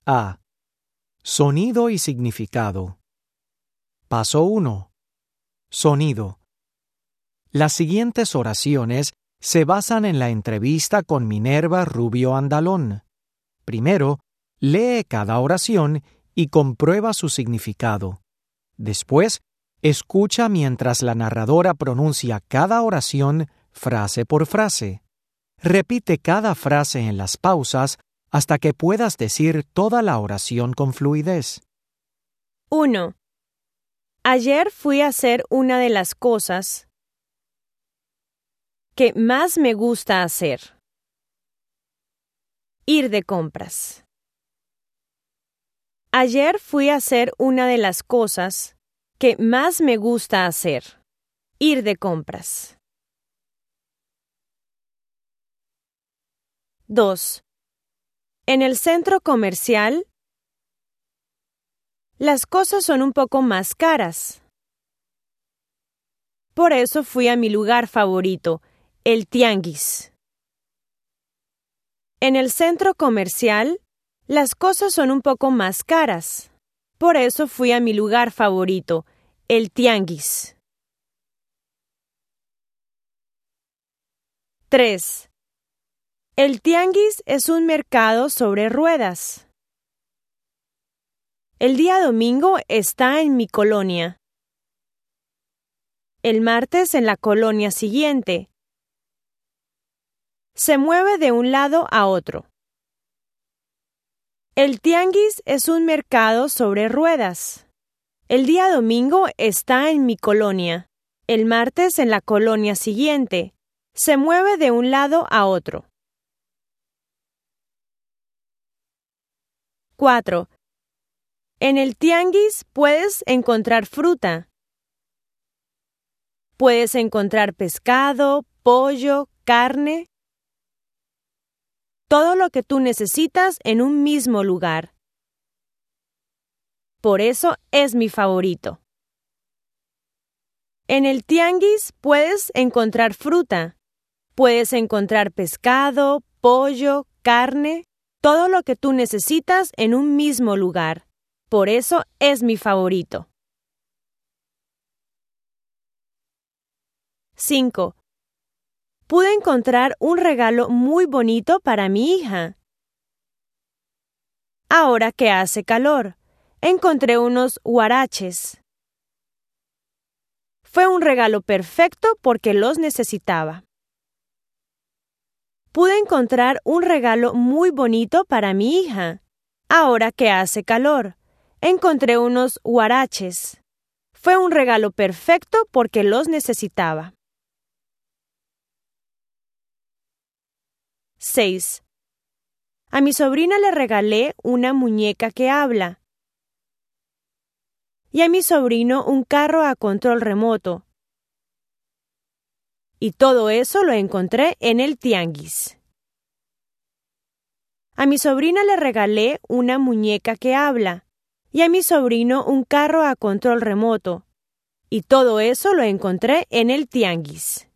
A. Sonido y significado. Paso 1. Sonido. Las siguientes oraciones se basan en la entrevista con Minerva Rubio Andalón. Primero, lee cada oración y comprueba su significado. Después, escucha mientras la narradora pronuncia cada oración frase por frase. Repite cada frase en las pausas hasta que puedas decir toda la oración con fluidez. 1. Ayer fui a hacer una de las cosas que más me gusta hacer. Ir de compras. Ayer fui a hacer una de las cosas que más me gusta hacer. Ir de compras. 2. En el centro comercial, las cosas son un poco más caras. Por eso fui a mi lugar favorito, el tianguis. En el centro comercial, las cosas son un poco más caras. Por eso fui a mi lugar favorito, el tianguis. 3. El tianguis es un mercado sobre ruedas. El día domingo está en mi colonia. El martes en la colonia siguiente. Se mueve de un lado a otro. El tianguis es un mercado sobre ruedas. El día domingo está en mi colonia. El martes en la colonia siguiente. Se mueve de un lado a otro. 4. En el tianguis puedes encontrar fruta. Puedes encontrar pescado, pollo, carne. Todo lo que tú necesitas en un mismo lugar. Por eso es mi favorito. En el tianguis puedes encontrar fruta. Puedes encontrar pescado, pollo, carne. Todo lo que tú necesitas en un mismo lugar. Por eso es mi favorito. 5. Pude encontrar un regalo muy bonito para mi hija. Ahora que hace calor, encontré unos huaraches. Fue un regalo perfecto porque los necesitaba. Pude encontrar un regalo muy bonito para mi hija. Ahora que hace calor, encontré unos huaraches. Fue un regalo perfecto porque los necesitaba. 6. A mi sobrina le regalé una muñeca que habla. Y a mi sobrino un carro a control remoto. Y todo eso lo encontré en el tianguis. A mi sobrina le regalé una muñeca que habla. Y a mi sobrino un carro a control remoto. Y todo eso lo encontré en el tianguis.